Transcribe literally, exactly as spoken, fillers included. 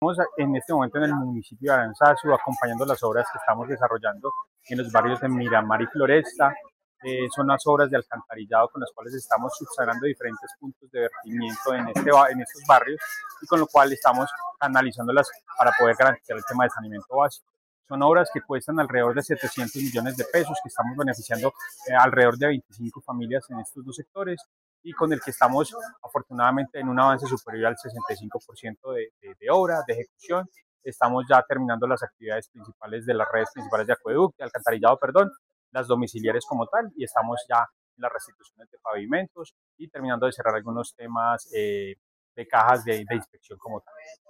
Estamos en este momento en el municipio de Aranzazu acompañando las obras que estamos desarrollando en los barrios de Miramar y Floresta. Eh, son las obras de alcantarillado con las cuales estamos subsanando diferentes puntos de vertimiento en, este, en estos barrios y con lo cual estamos analizándolas para poder garantizar el tema de saneamiento básico. Son obras que cuestan alrededor de setecientos millones de pesos, que estamos beneficiando eh, alrededor de veinticinco familias en estos dos sectores y con el que estamos afortunadamente en un avance superior al sesenta y cinco por ciento de, de, de obra, de ejecución. Estamos ya terminando las actividades principales de las redes principales de acueducto, de alcantarillado, perdón, las domiciliares como tal, y estamos ya en las restituciones de pavimentos y terminando de cerrar algunos temas eh, de cajas de, de inspección como tal.